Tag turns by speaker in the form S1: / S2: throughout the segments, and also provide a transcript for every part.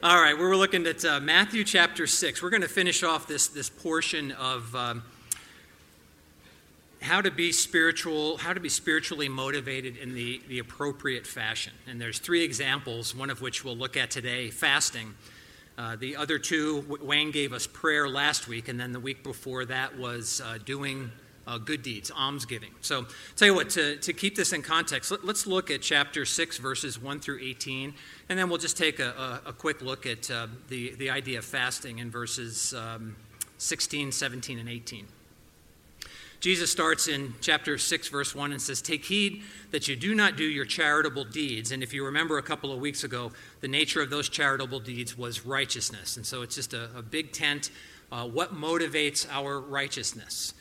S1: All right, we're looking at Matthew chapter 6. We're going to finish off this portion of how to be spiritually motivated in the appropriate fashion. And there's three examples, one of which we'll look at today, fasting. The other two, Wayne gave us prayer last week, and then the week before that was doing good deeds, almsgiving. So, tell you what, to keep this in context, let's look at chapter 6, verses 1 through 18, and then we'll just take a quick look at the idea of fasting in verses 16, 17, and 18. Jesus starts in chapter 6, verse 1, and says, "Take heed that you do not do your charitable deeds." And if you remember a couple of weeks ago, the nature of those charitable deeds was righteousness. And so it's just a big tent. What motivates our righteousness?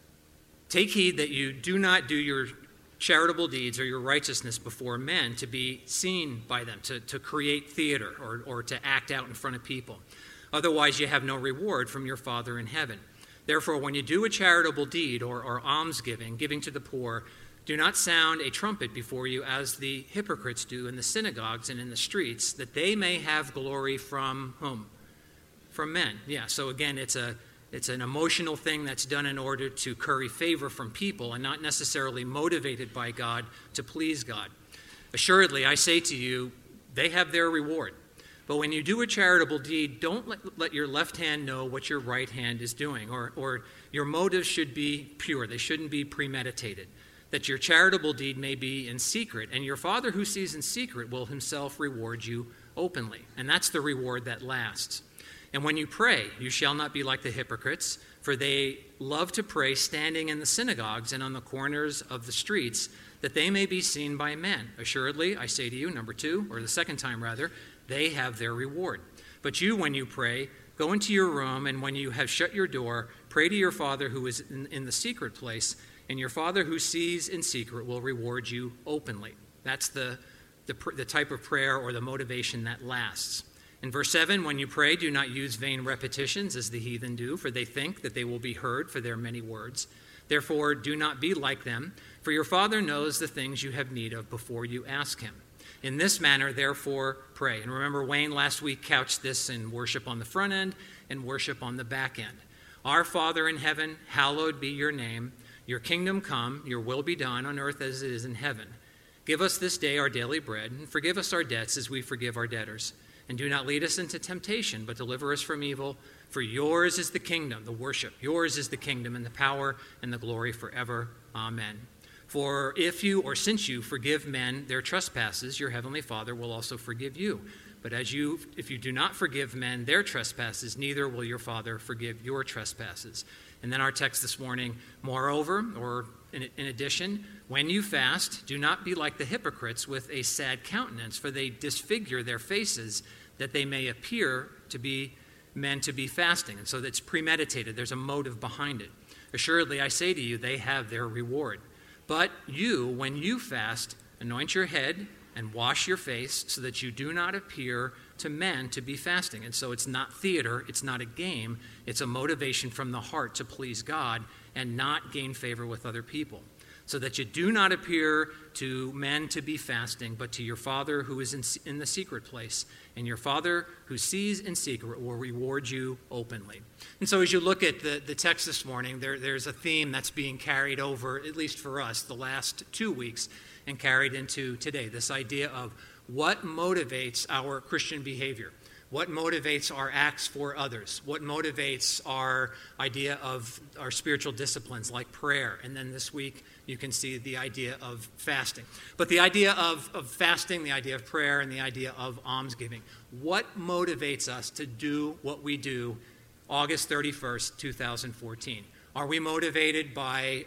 S1: Take heed that you do not do your charitable deeds or your righteousness before men to be seen by them, to create theater or to act out in front of people. Otherwise, you have no reward from your Father in heaven. Therefore, when you do a charitable deed or almsgiving, giving to the poor, do not sound a trumpet before you as the hypocrites do in the synagogues and in the streets, that they may have glory from whom? From men. Yeah, so again, it's an emotional thing that's done in order to curry favor from people and not necessarily motivated by God to please God. Assuredly, I say to you, they have their reward. But when you do a charitable deed, don't let your left hand know what your right hand is doing, or your motives should be pure. They shouldn't be premeditated, that your charitable deed may be in secret, and your Father who sees in secret will himself reward you openly. And that's the reward that lasts. And when you pray, you shall not be like the hypocrites, for they love to pray standing in the synagogues and on the corners of the streets, that they may be seen by men. Assuredly, I say to you, number two, or the second time rather, they have their reward. But you, when you pray, go into your room, and when you have shut your door, pray to your Father who is in the secret place, and your Father who sees in secret will reward you openly. That's the type of prayer or the motivation that lasts. In verse 7, when you pray, do not use vain repetitions as the heathen do, for they think that they will be heard for their many words. Therefore, do not be like them, for your Father knows the things you have need of before you ask him. In this manner, therefore, pray. And remember, Wayne last week couched this in worship on the front end and worship on the back end. Our Father in heaven, hallowed be your name. Your kingdom come, your will be done on earth as it is in heaven. Give us this day our daily bread, and forgive us our debts as we forgive our debtors. And do not lead us into temptation, but deliver us from evil. For yours is the kingdom, the worship. Yours is the kingdom and the power and the glory forever. Amen. For if you, or since you, forgive men their trespasses, your heavenly Father will also forgive you. But if you do not forgive men their trespasses, neither will your Father forgive your trespasses. And then our text this morning, moreover, or in addition, when you fast, do not be like the hypocrites with a sad countenance, for they disfigure their faces, that they may appear to be men to be fasting. And so that's premeditated. There's a motive behind it. Assuredly, I say to you, they have their reward. But you, when you fast, anoint your head and wash your face, so that you do not appear to men to be fasting. And so it's not theater, it's not a game, it's a motivation from the heart to please God and not gain favor with other people. So that you do not appear to men to be fasting, but to your Father who is in the secret place. And your Father who sees in secret will reward you openly. And so as you look at the text this morning, there's a theme that's being carried over, at least for us, the last 2 weeks and carried into today. This idea of what motivates our Christian behavior. What motivates our acts for others? What motivates our idea of our spiritual disciplines like prayer? And then this week, you can see the idea of fasting. But the idea of fasting, the idea of prayer, and the idea of almsgiving. What motivates us to do what we do August 31st, 2014? Are we motivated by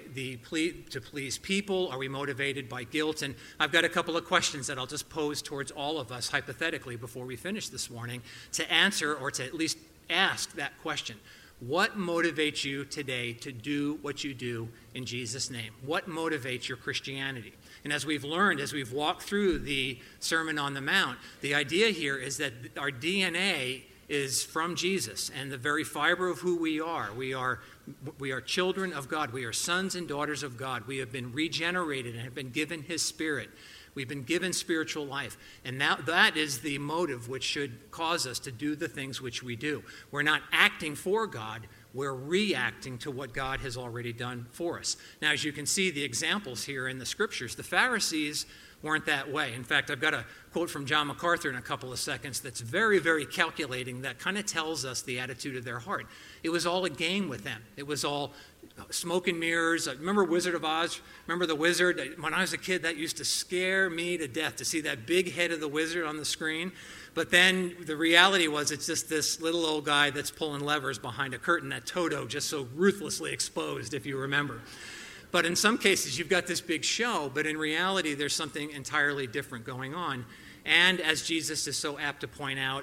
S1: to please people? Are we motivated by guilt? And I've got a couple of questions that I'll just pose towards all of us hypothetically before we finish this morning to answer or to at least ask that question. What motivates you today to do what you do in Jesus' name? What motivates your Christianity? And as we've learned, as we've walked through the Sermon on the Mount, the idea here is that our DNA is from Jesus, and the very fiber of who we are. We are children of God. We are sons and daughters of God. We have been regenerated and have been given his Spirit. We've been given spiritual life. And that is the motive which should cause us to do the things which we do. We're not acting for God. We're reacting to what God has already done for us. Now, as you can see, the examples here in the scriptures, the Pharisees weren't that way. In fact, I've got a quote from John MacArthur in a couple of seconds that's very, very calculating, that kind of tells us the attitude of their heart. It was all a game with them. It was all smoke and mirrors. Remember Wizard of Oz? Remember the wizard? When I was a kid, that used to scare me to death, to see that big head of the wizard on the screen. But then the reality was it's just this little old guy that's pulling levers behind a curtain that Toto just so ruthlessly exposed, if you remember. But in some cases, you've got this big show, but in reality, there's something entirely different going on. And as Jesus is so apt to point out,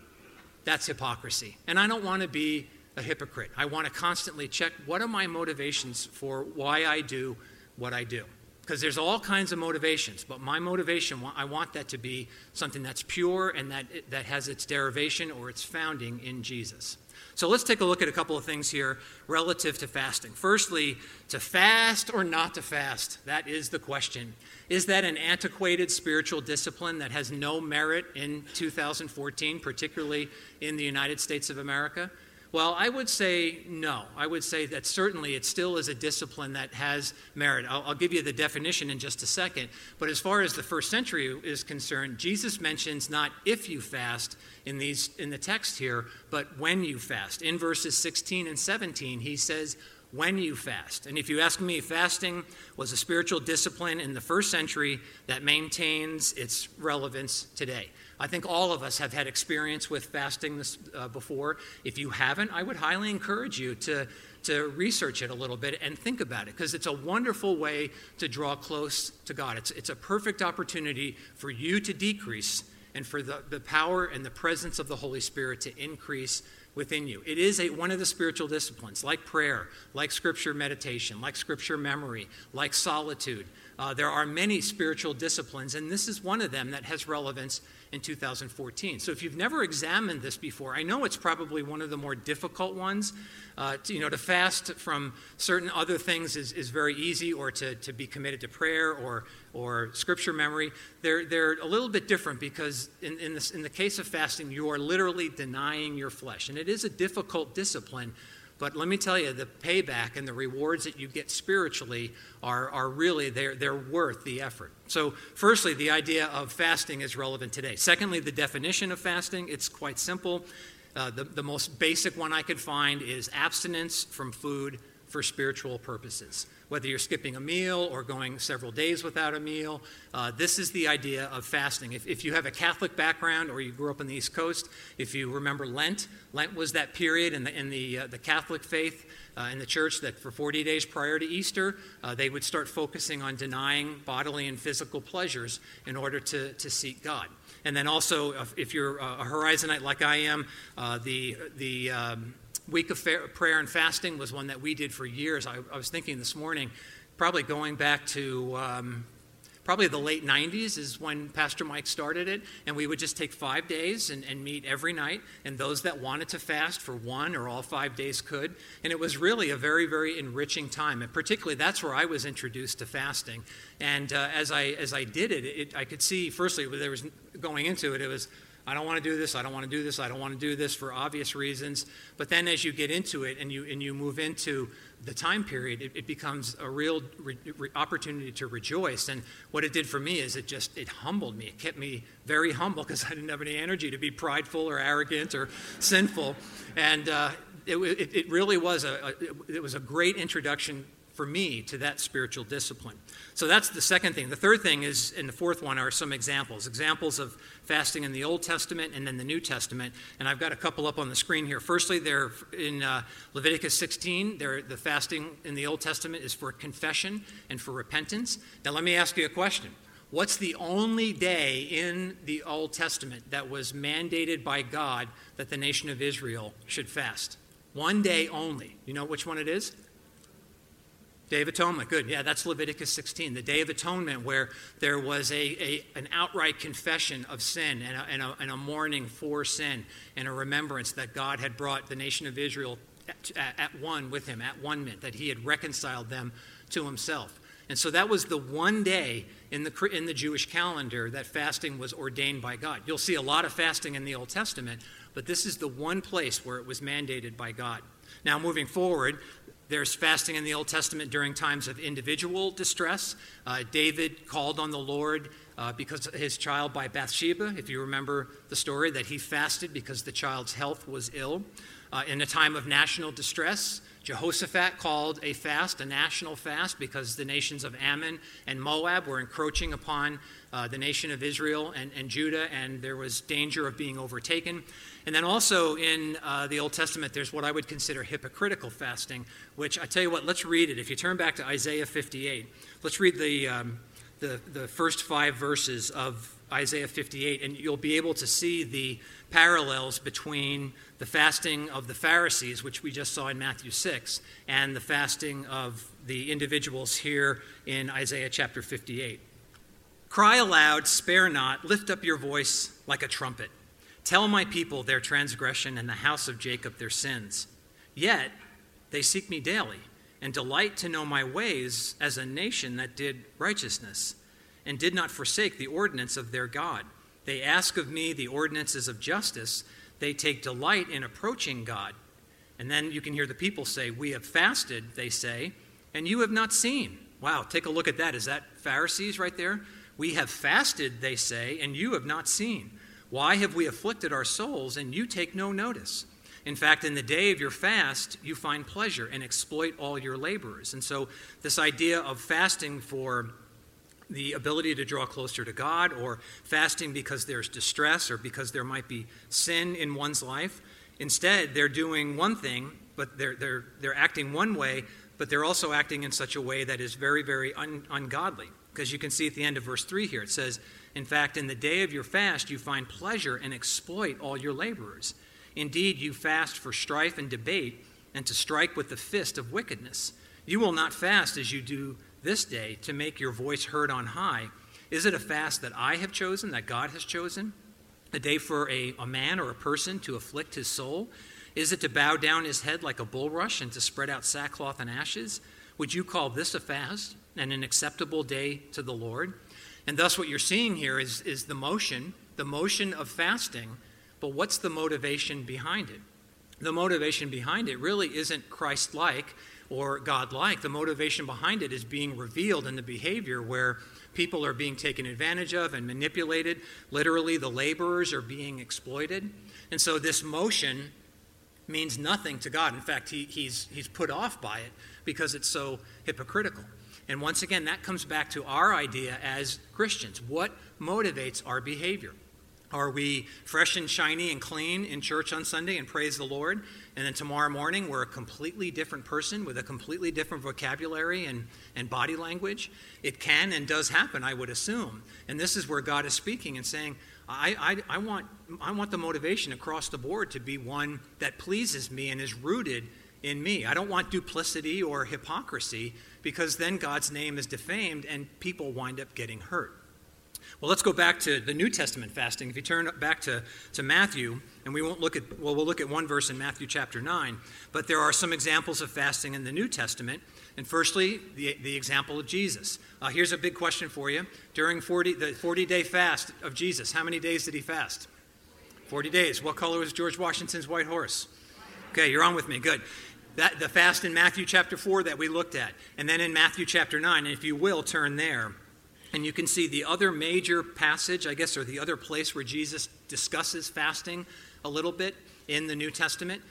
S1: that's hypocrisy. And I don't want to be a hypocrite. I want to constantly check, what are my motivations for why I do what I do? Because there's all kinds of motivations, but my motivation, I want that to be something that's pure and that has its derivation or its founding in Jesus. So let's take a look at a couple of things here relative to fasting. Firstly, to fast or not to fast? That is the question. Is that an antiquated spiritual discipline that has no merit in 2014, particularly in the United States of America? Well, I would say no. I would say that certainly it still is a discipline that has merit. I'll give you the definition in just a second. But as far as the first century is concerned, Jesus mentions not if you fast in the text here, but when you fast. In verses 16 and 17, he says, when you fast. And if you ask me, fasting was a spiritual discipline in the first century that maintains its relevance today. I think all of us have had experience with fasting before. If you haven't, I would highly encourage you to research it a little bit and think about it, because it's a wonderful way to draw close to God. It's a perfect opportunity for you to decrease and for the power and the presence of the Holy Spirit to increase within you. It is one of the spiritual disciplines, like prayer, like scripture meditation, like scripture memory, like solitude. There are many spiritual disciplines, and this is one of them that has relevance in 2014. So if you've never examined this before, I know it's probably one of the more difficult ones. To fast from certain other things is very easy, or to be committed to prayer or scripture memory. They're a little bit different, because in the case of fasting, you are literally denying your flesh. And it is a difficult discipline, but let me tell you, the payback and the rewards that you get spiritually are really, they're worth the effort. So firstly, the idea of fasting is relevant today. Secondly, the definition of fasting, it's quite simple. The most basic one I could find is abstinence from food for spiritual purposes. Whether you're skipping a meal or going several days without a meal, this is the idea of fasting. If you have a Catholic background or you grew up on the East Coast, if you remember Lent was that period in the Catholic faith in the church that for 40 days prior to Easter, they would start focusing on denying bodily and physical pleasures in order to seek God. And then also, if you're a Horizonite like I am, the week of prayer and fasting was one that we did for years. I was thinking this morning, probably going back to probably the late 90s is when Pastor Mike started it, and we would just take 5 days and meet every night, and those that wanted to fast for one or all 5 days could, and it was really a very, very enriching time, and particularly that's where I was introduced to fasting, and as I did it, I could see, firstly, there was going into it, it was, I don't want to do this, I don't want to do this, I don't want to do this for obvious reasons. But then as you get into it and you move into the time period, it becomes a real opportunity to rejoice. And what it did for me is it humbled me. It kept me very humble, because I didn't have any energy to be prideful or arrogant or sinful. And it really was a great introduction for me to that spiritual discipline. So that's the second thing. The third thing is, and the fourth one, are some examples of fasting in the Old Testament and then the New Testament. And I've got a couple up on the screen here. Firstly, they're in Leviticus 16. The fasting in the Old Testament is for confession and for repentance. Now let me ask you a question. What's the only day in the Old Testament that was mandated by God that the nation of Israel should fast? One day only. You know which one it is? Day of Atonement, good. Yeah, that's Leviticus 16, the Day of Atonement, where there was an outright confession of sin and a mourning for sin and a remembrance that God had brought the nation of Israel at one with him, at one mint, that he had reconciled them to himself. And so that was the one day in the Jewish calendar that fasting was ordained by God. You'll see a lot of fasting in the Old Testament, but this is the one place where it was mandated by God. Now, moving forward, there's fasting in the Old Testament during times of individual distress. David called on the Lord because of his child by Bathsheba, if you remember the story, that he fasted because the child's health was ill. In a time of national distress, Jehoshaphat called a fast, a national fast, because the nations of Ammon and Moab were encroaching upon the nation of Israel and Judah, and there was danger of being overtaken. And then also in the Old Testament, there's what I would consider hypocritical fasting, which I tell you what, let's read it. If you turn back to Isaiah 58, let's read the first 5 verses of Isaiah 58, and you'll be able to see the parallels between the fasting of the Pharisees, which we just saw in Matthew 6, and the fasting of the individuals here in Isaiah chapter 58. Cry aloud, spare not, lift up your voice like a trumpet. Tell my people their transgression and the house of Jacob their sins. Yet they seek me daily and delight to know my ways as a nation that did righteousness and did not forsake the ordinance of their God. They ask of me the ordinances of justice. They take delight in approaching God. And then you can hear the people say, we have fasted, they say, and you have not seen. Wow, take a look at that. Is that Pharisees right there? We have fasted, they say, and you have not seen. Why have we afflicted our souls, and you take no notice? In fact, in the day of your fast, you find pleasure and exploit all your laborers. And so this idea of fasting for the ability to draw closer to God, or fasting because there's distress or because there might be sin in one's life, instead they're doing one thing, but they're acting one way, but they're also acting in such a way that is very, very ungodly. Because you can see at the end of verse 3 here, it says, in fact, in the day of your fast, you find pleasure and exploit all your laborers. Indeed, you fast for strife and debate and to strike with the fist of wickedness. You will not fast as you do this day to make your voice heard on high. Is it a fast that I have chosen, that God has chosen? A day for a man or a person to afflict his soul? Is it to bow down his head like a bulrush and to spread out sackcloth and ashes? Would you call this a fast and an acceptable day to the Lord? And thus what you're seeing here is the motion of fasting, but what's the motivation behind it? The motivation behind it really isn't Christ-like or God-like. The motivation behind it is being revealed in the behavior where people are being taken advantage of and manipulated. Literally, the laborers are being exploited. And so this motion means nothing to God. In fact, he's put off by it because it's so hypocritical. And once again, that comes back to our idea as Christians. What motivates our behavior? Are we fresh and shiny and clean in church on Sunday and praise the Lord, and then tomorrow morning we're a completely different person with a completely different vocabulary and body language? It can and does happen, I would assume. And this is where God is speaking and saying, I want the motivation across the board to be one that pleases me and is rooted in me. I don't want duplicity or hypocrisy, because then God's name is defamed and people wind up getting hurt. Well, let's go back to the New Testament fasting. If you turn back to Matthew, and we'll look at one verse in Matthew chapter 9, but there are some examples of fasting in the New Testament. And firstly, the example of Jesus. Here's a big question for you. During the 40-day fast of Jesus, how many days did he fast? 40 days. What color was George Washington's white horse? Okay, you're on with me. Good. The fast in Matthew chapter 4 that we looked at, and then in Matthew chapter 9, and if you will, turn there. And you can see the other major passage, I guess, or the other place where Jesus discusses fasting a little bit in the New Testament.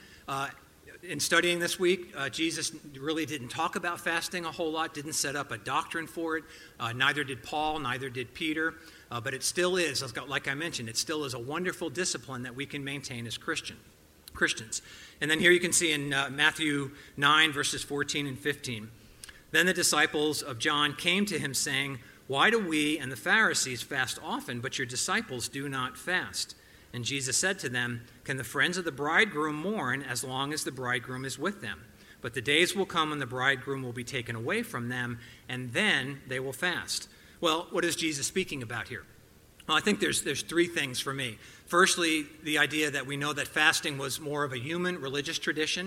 S1: In studying this week, Jesus really didn't talk about fasting a whole lot, didn't set up a doctrine for it. Neither did Paul, neither did Peter. But it still is, like I mentioned, it still is a wonderful discipline that we can maintain as Christians. And then here you can see in Matthew 9, verses 14 and 15. Then the disciples of John came to him saying, why do we and the Pharisees fast often, but your disciples do not fast? And Jesus said to them, can the friends of the bridegroom mourn as long as the bridegroom is with them? But the days will come when the bridegroom will be taken away from them, and then they will fast. Well, what is Jesus speaking about here? Well, I think there's three things for me. Firstly, the idea that we know that fasting was more of a human religious tradition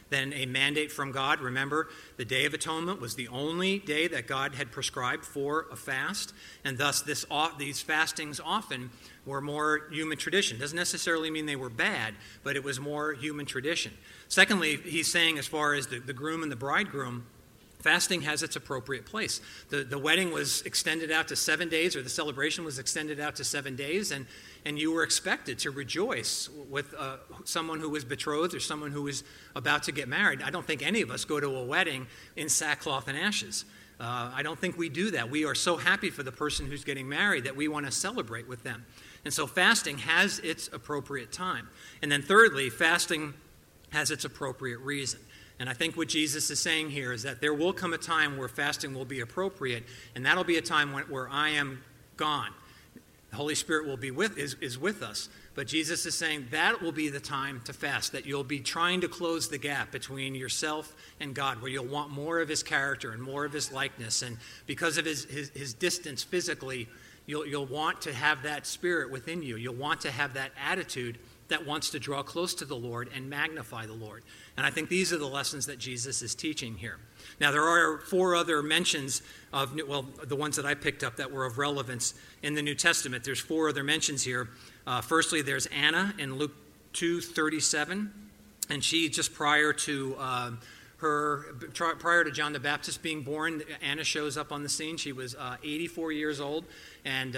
S1: than a mandate from God. Remember, the Day of Atonement was the only day that God had prescribed for a fast, and thus these fastings often were more human tradition. Doesn't necessarily mean they were bad, but it was more human tradition. Secondly, he's saying as far as the groom and the bridegroom, fasting has its appropriate place. The wedding was extended out to 7 days, or the celebration was extended out to 7 days, and you were expected to rejoice with someone who was betrothed or someone who was about to get married. I don't think any of us go to a wedding in sackcloth and ashes. I don't think we do that. We are so happy for the person who's getting married that we want to celebrate with them. And so fasting has its appropriate time. And then thirdly, fasting has its appropriate reason. And I think what Jesus is saying here is that there will come a time where fasting will be appropriate, and that'll be a time where I am gone. The Holy Spirit will be is with us. But Jesus is saying that will be the time to fast, that you'll be trying to close the gap between yourself and God, where you'll want more of his character and more of his likeness. And because of his distance physically, you'll want to have that spirit within you. You'll want to have that attitude that wants to draw close to the Lord and magnify the Lord. And I think these are the lessons that Jesus is teaching here. Now, there are 4 other mentions of, the ones that I picked up that were of relevance in the New Testament. There's 4 other mentions here. Firstly, there's Anna in Luke 2:37, and she just prior to John the Baptist being born, Anna shows up on the scene. She was 84 years old, and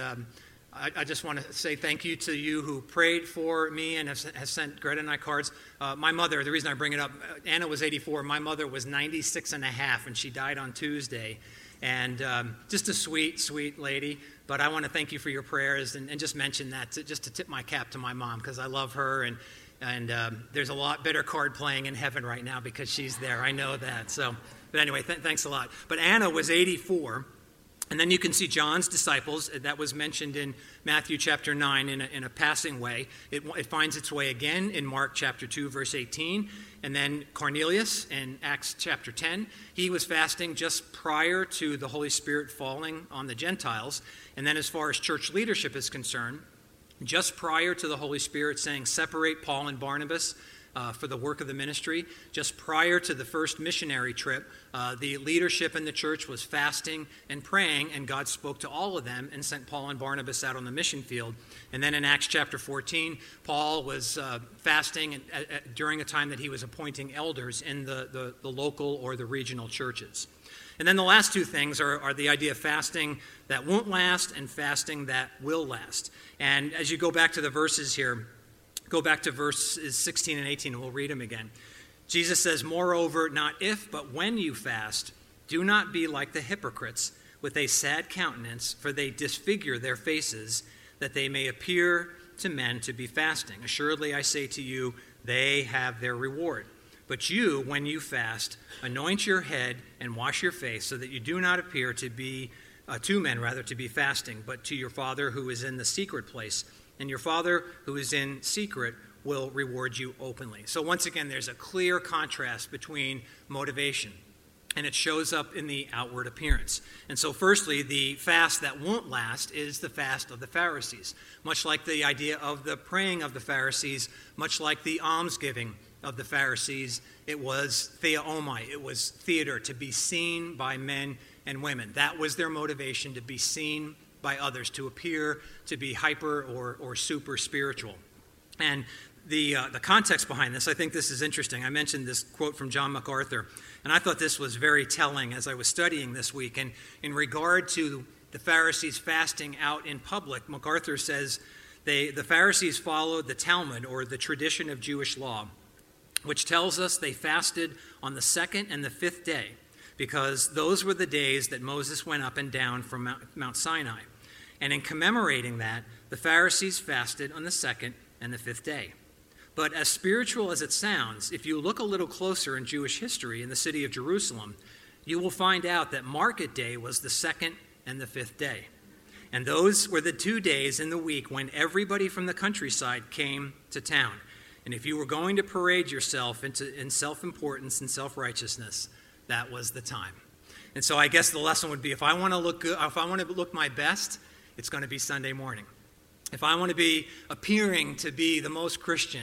S1: I just want to say thank you to you who prayed for me and has sent Greta and I cards. My mother, the reason I bring it up, Anna was 84. My mother was 96 and a half, and she died on Tuesday. And just a sweet, sweet lady. But I want to thank you for your prayers and just mention that, just to tip my cap to my mom, because I love her. And there's a lot better card playing in heaven right now because she's there. I know that. So, but anyway, thanks a lot. But Anna was 84. And then you can see John's disciples. That was mentioned in Matthew chapter 9 in a passing way. It finds its way again in Mark chapter 2, verse 18. And then Cornelius in Acts chapter 10. He was fasting just prior to the Holy Spirit falling on the Gentiles. And then as far as church leadership is concerned, just prior to the Holy Spirit saying, separate Paul and Barnabas for the work of the ministry, just prior to the first missionary trip, the leadership in the church was fasting and praying, and God spoke to all of them and sent Paul and Barnabas out on the mission field. And then in Acts chapter 14, Paul was fasting during a time that he was appointing elders in the local or the regional churches. And then the last 2 things are the idea of fasting that won't last and fasting that will last. And as you go back to the verses here, go back to verses 16 and 18, and we'll read them again. Jesus says, moreover, not if, but when you fast, do not be like the hypocrites with a sad countenance, for they disfigure their faces, that they may appear to men to be fasting. Assuredly, I say to you, they have their reward. But you, when you fast, anoint your head and wash your face, so that you do not appear to be, to men rather, to be fasting, but to your Father who is in the secret place. And your Father who is in secret will reward you openly. So once again, there's a clear contrast between motivation, and it shows up in the outward appearance. And so firstly, the fast that won't last is the fast of the Pharisees. Much like the idea of the praying of the Pharisees, much like the almsgiving of the Pharisees, it was theaomai, it was theater, to be seen by men and women. That was their motivation, to be seen by others, to appear to be hyper or super spiritual. And the context behind this, I think this is interesting. I mentioned this quote from John MacArthur, and I thought this was very telling as I was studying this week. And in regard to the Pharisees fasting out in public, MacArthur says the Pharisees followed the Talmud, or the tradition of Jewish law, which tells us they fasted on the 2nd and the 5th day, because those were the days that Moses went up and down from Mount Sinai. And in commemorating that, the Pharisees fasted on the 2nd and the 5th day. But as spiritual as it sounds, if you look a little closer in Jewish history in the city of Jerusalem, you will find out that market day was the 2nd and the 5th day. And those were the 2 days in the week when everybody from the countryside came to town. And if you were going to parade yourself in self-importance and self-righteousness, that was the time. And so I guess the lesson would be, if I want to look good, if I want to look my best, it's going to be Sunday morning. If I want to be appearing to be the most Christian,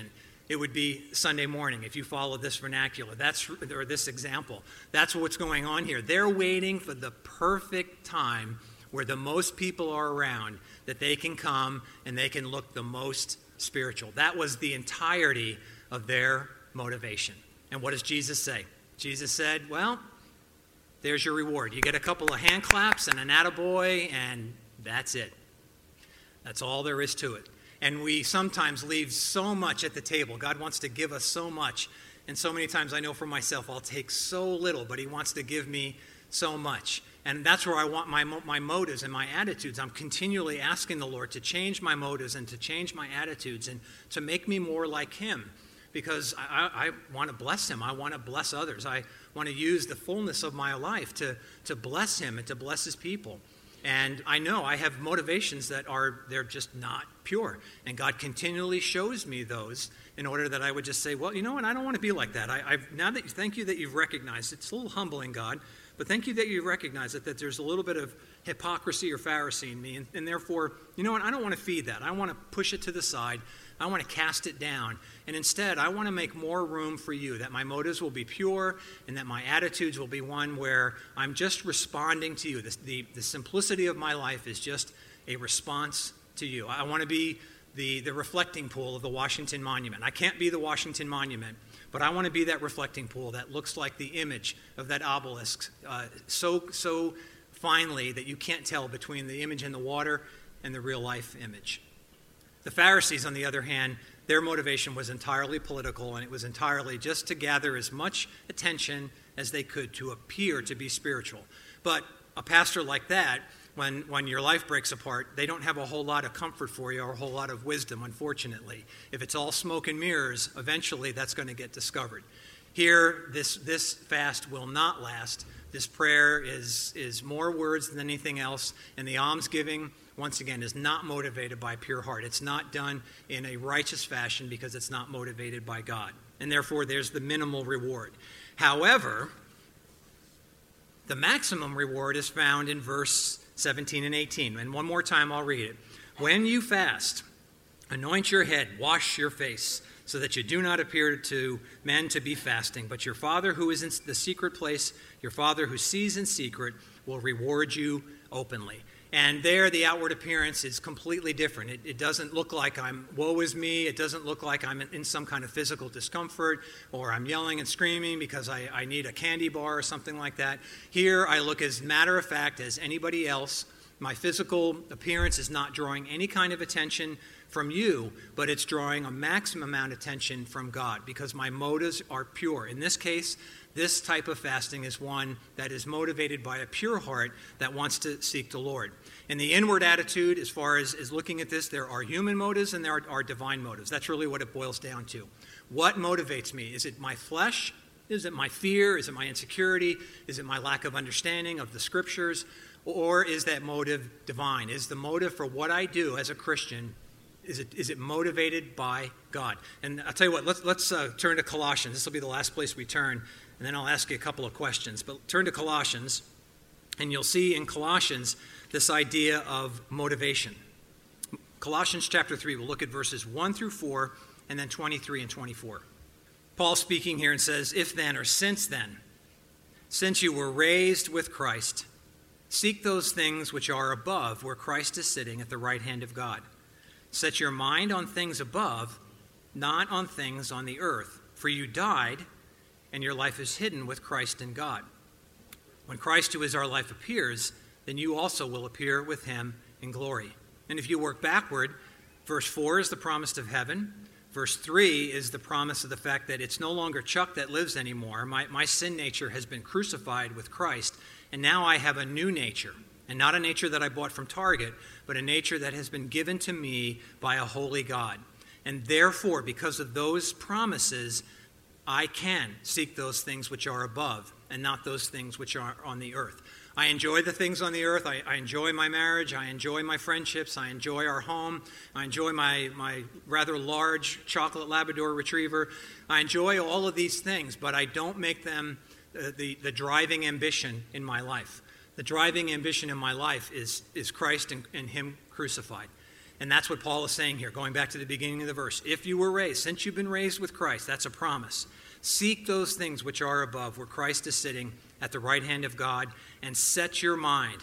S1: it would be Sunday morning if you follow this vernacular. Or this example. That's what's going on here. They're waiting for the perfect time where the most people are around that they can come and they can look the most spiritual. That was the entirety of their motivation. And what does Jesus say? Jesus said, well, there's your reward. You get a couple of hand claps and an attaboy, and that's it. That's all there is to it. And we sometimes leave so much at the table. God wants to give us so much. And so many times I know for myself, I'll take so little, but he wants to give me so much. And that's where I want my motives and my attitudes. I'm continually asking the Lord to change my motives and to change my attitudes and to make me more like him. Because I want to bless him. I want to bless others. I want to use the fullness of my life to bless him and to bless his people. And I know I have motivations they're just not pure. And God continually shows me those in order that I would just say, well, you know what, I don't want to be like that. Thank you that you've recognized, it's a little humbling, God, but thank you that you recognize that there's a little bit of hypocrisy or Pharisee in me. And therefore, you know what, I don't want to feed that. I want to push it to the side. I want to cast it down. And instead, I want to make more room for you, that my motives will be pure and that my attitudes will be one where I'm just responding to you. The simplicity of my life is just a response to you. I want to be the reflecting pool of the Washington Monument. I can't be the Washington Monument, but I want to be that reflecting pool that looks like the image of that obelisk so finely that you can't tell between the image in the water and the real life image. The Pharisees, on the other hand, their motivation was entirely political, and it was entirely just to gather as much attention as they could to appear to be spiritual. But a pastor like that, when your life breaks apart, they don't have a whole lot of comfort for you or a whole lot of wisdom, unfortunately. If it's all smoke and mirrors, eventually that's going to get discovered. Here, this fast will not last. This prayer is more words than anything else, and the almsgiving, once again, is not motivated by a pure heart. It's not done in a righteous fashion because it's not motivated by God. And therefore, there's the minimal reward. However, the maximum reward is found in verse 17 and 18. And one more time, I'll read it. When you fast, anoint your head, wash your face, so that you do not appear to men to be fasting, but your Father who is in the secret place, your Father who sees in secret, will reward you openly. And there, the outward appearance is completely different. It doesn't look like woe is me. It doesn't look like I'm in some kind of physical discomfort or I'm yelling and screaming because I need a candy bar or something like that. Here, I look as matter of fact as anybody else. My physical appearance is not drawing any kind of attention from you, but it's drawing a maximum amount of attention from God because my motives are pure. In this case, this type of fasting is one that is motivated by a pure heart that wants to seek the Lord. In the inward attitude, as far as looking at this, there are human motives and there are divine motives. That's really what it boils down to. What motivates me? Is it my flesh? Is it my fear? Is it my insecurity? Is it my lack of understanding of the Scriptures? Or is that motive divine? Is the motive for what I do as a Christian, is it motivated by God? And I'll tell you what, let's turn to Colossians. This will be the last place we turn, and then I'll ask you a couple of questions. But turn to Colossians, and you'll see in Colossians this idea of motivation. Colossians chapter 3, we'll look at verses 1 through 4, and then 23 and 24. Paul speaking here and says, if then, or since then, since you were raised with Christ, seek those things which are above, where Christ is sitting at the right hand of God. Set your mind on things above, not on things on the earth. For you died, and your life is hidden with Christ in God. When Christ, who is our life, appears, then you also will appear with him in glory. And if you work backward, verse 4 is the promise of heaven. Verse 3 is the promise of the fact that it's no longer Chuck that lives anymore. My sin nature has been crucified with Christ, and now I have a new nature. And not a nature that I bought from Target, but a nature that has been given to me by a holy God. And therefore, because of those promises, I can seek those things which are above and not those things which are on the earth. I enjoy the things on the earth. I enjoy my marriage. I enjoy my friendships. I enjoy our home. I enjoy my rather large chocolate Labrador retriever. I enjoy all of these things, but I don't make them the driving ambition in my life. The driving ambition in my life is Christ and him crucified. And that's what Paul is saying here, going back to the beginning of the verse. If you were raised, since you've been raised with Christ, that's a promise. Seek those things which are above, where Christ is sitting at the right hand of God, and set your mind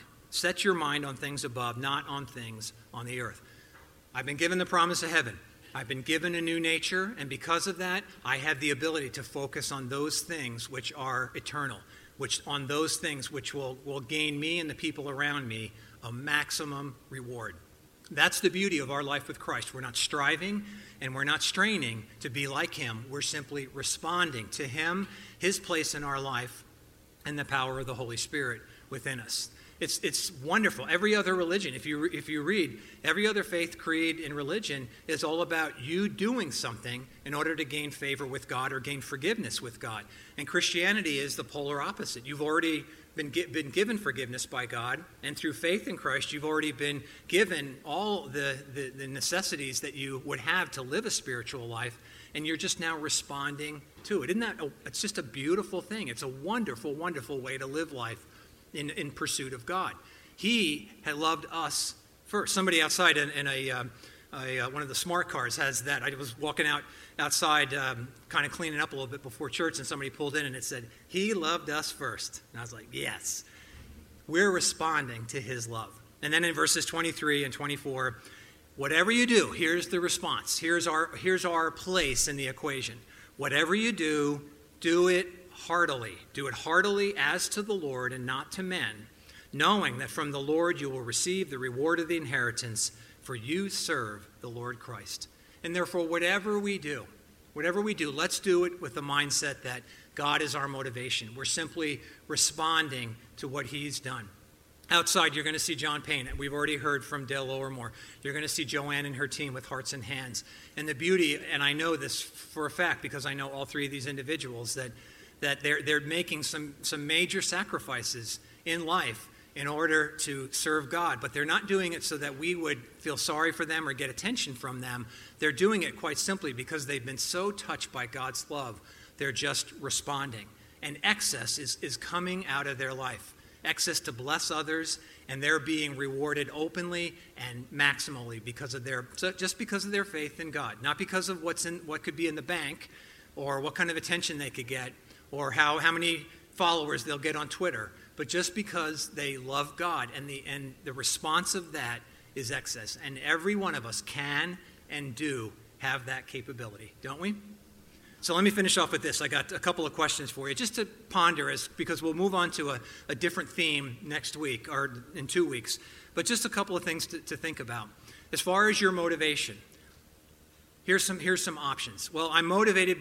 S1: on things above, not on things on the earth. I've been given the promise of heaven. I've been given a new nature, and because of that, I have the ability to focus on those things which are eternal, on those things which will gain me and the people around me a maximum reward. That's the beauty of our life with Christ. We're not striving and we're not straining to be like him. We're simply responding to him, his place in our life, and the power of the Holy Spirit within us. It's wonderful. Every other religion, if you read, every other faith, creed, and religion is all about you doing something in order to gain favor with God or gain forgiveness with God. And Christianity is the polar opposite. You've already been given forgiveness by God, and through faith in Christ, you've already been given all the necessities that you would have to live a spiritual life, and you're just now responding to it. It's just a beautiful thing. It's a wonderful, wonderful way to live life in pursuit of God. He had loved us first. Somebody outside in one of the smart cars has that. I was walking outside, kind of cleaning up a little bit before church, and somebody pulled in and it said, "He loved us first." And I was like, yes. We're responding to his love. And then in verses 23 and 24, whatever you do, here's the response. Here's our place in the equation. Whatever you do, do it heartily. Do it heartily as to the Lord and not to men, knowing that from the Lord you will receive the reward of the inheritance, for you serve the Lord Christ. And therefore, whatever we do, let's do it with the mindset that God is our motivation. We're simply responding to what he's done. Outside, you're going to see John Payne. We've already heard from Dale Lowermore. You're going to see Joanne and her team with Hearts and Hands. And the beauty, and I know this for a fact because I know all three of these individuals, that they're making some major sacrifices in life in order to serve God. But they're not doing it so that we would feel sorry for them or get attention from them. They're doing it quite simply because they've been so touched by God's love, they're just responding. And excess is coming out of their life. Excess to bless others, and they're being rewarded openly and maximally because of their faith in God. Not because of what could be in the bank or what kind of attention they could get or how many followers they'll get on Twitter, but just because they love God, and the response of that is excess. And every one of us can and do have that capability, don't we? So let me finish off with this. I got a couple of questions for you, just to ponder, because we'll move on to a different theme next week or in 2 weeks. But just a couple of things to think about. As far as your motivation, here's some options. Well, I'm motivated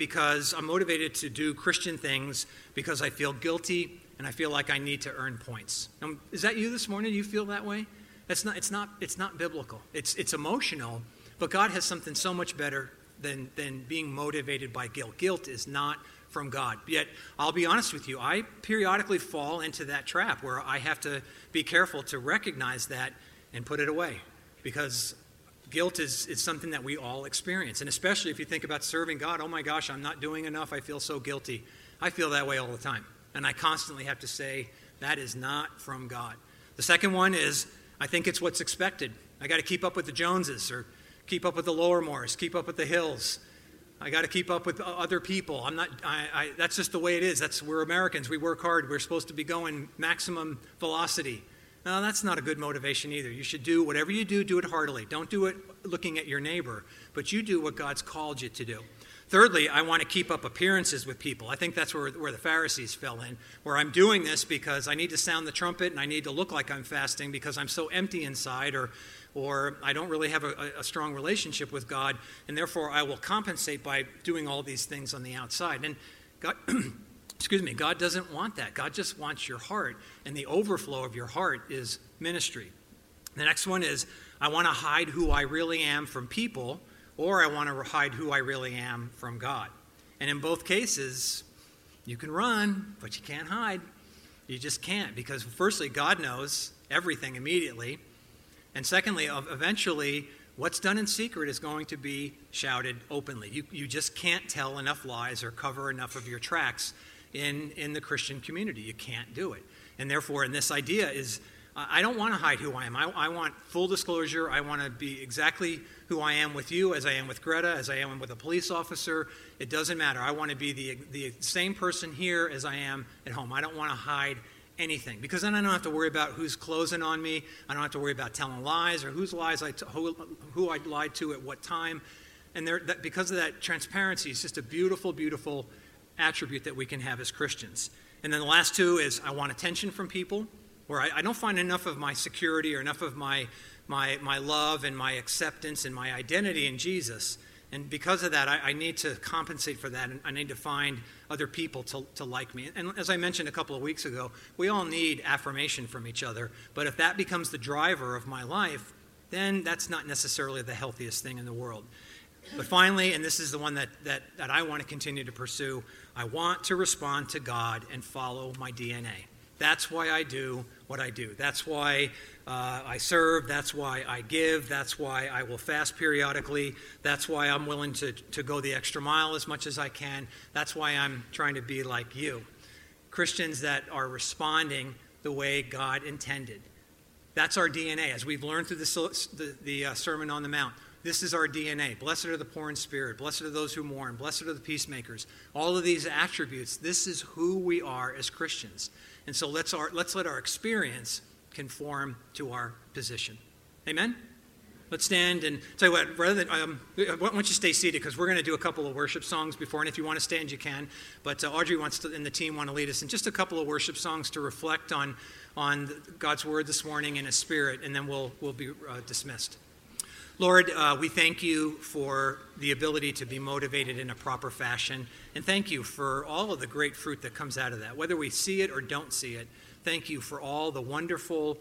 S1: to do Christian things because I feel guilty and I feel like I need to earn points. Is that you this morning? Do you feel that way? It's not biblical. It's emotional, but God has something so much better than being motivated by guilt. Guilt is not from God. Yet, I'll be honest with you, I periodically fall into that trap where I have to be careful to recognize that and put it away, because guilt is something that we all experience. And especially if you think about serving God, oh my gosh, I'm not doing enough, I feel so guilty. I feel that way all the time. And I constantly have to say, that is not from God. The second one is, I think it's what's expected. I got to keep up with the Joneses, or keep up with the Lowermores, keep up with the Hills. I got to keep up with other people. That's just the way it is. We're Americans. We work hard. We're supposed to be going maximum velocity. No, that's not a good motivation either. You should do whatever you do it heartily. Don't do it looking at your neighbor, but you do what God's called you to do. Thirdly, I want to keep up appearances with people. I think that's where the Pharisees fell in, where I'm doing this because I need to sound the trumpet and I need to look like I'm fasting because I'm so empty inside, or I don't really have a strong relationship with God, and therefore I will compensate by doing all these things on the outside. And God, God doesn't want that. God just wants your heart, and the overflow of your heart is ministry. The next one is, I want to hide who I really am from people, or I want to hide who I really am from God. And in both cases, you can run, but you can't hide. You just can't, because firstly, God knows everything immediately. And secondly, eventually, what's done in secret is going to be shouted openly. You just can't tell enough lies or cover enough of your tracks in the Christian community. You can't do it. And therefore, and this idea is, I don't want to hide who I am. I want full disclosure. I want to be exactly who I am with you, as I am with Greta, as I am with a police officer. It doesn't matter. I want to be the same person here as I am at home. I don't want to hide anything, because then I don't have to worry about who's closing on me. I don't have to worry about telling lies or whose lies who I lied to at what time. And because of that transparency, it's just a beautiful, beautiful attribute that we can have as Christians. And then the last two is I want attention from people, where I don't find enough of my security or enough of my love and my acceptance and my identity in Jesus. And because of that, I need to compensate for that, and I need to find other people to like me. And as I mentioned a couple of weeks ago, we all need affirmation from each other. But if that becomes the driver of my life, then that's not necessarily the healthiest thing in the world. But finally, and this is the one that I want to continue to pursue, I want to respond to God and follow my DNA. That's why I do what I do. That's why I serve. That's why I give. That's why I will fast periodically. That's why I'm willing to go the extra mile as much as I can. That's why I'm trying to be like you. Christians that are responding the way God intended. That's our DNA. As we've learned through the Sermon on the Mount, this is our DNA. Blessed are the poor in spirit. Blessed are those who mourn. Blessed are the peacemakers. All of these attributes, this is who we are as Christians. And so let's let our experience conform to our position. Amen? Let's stand and tell you what, rather than, why don't you stay seated, because we're going to do a couple of worship songs before, and if you want to stand, you can. But Audrey and the team want to lead us in just a couple of worship songs to reflect on God's word this morning in His Spirit, and then we'll be dismissed. Lord, we thank you for the ability to be motivated in a proper fashion, and thank you for all of the great fruit that comes out of that. Whether we see it or don't see it, thank you for all the wonderful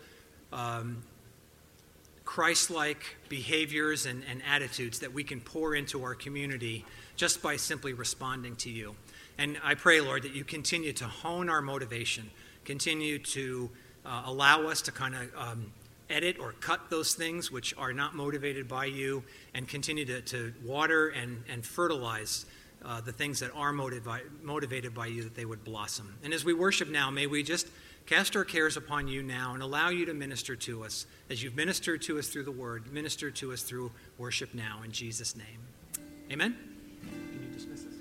S1: Christ-like behaviors and attitudes that we can pour into our community just by simply responding to you. And I pray, Lord, that you continue to hone our motivation, continue to allow us to kind of edit or cut those things which are not motivated by you, and continue to water and fertilize the things that are motivated by you, that they would blossom. And as we worship now, may we just cast our cares upon you now and allow you to minister to us as you've ministered to us through the word. Minister to us through worship now in Jesus' name. Amen? Can you dismiss us?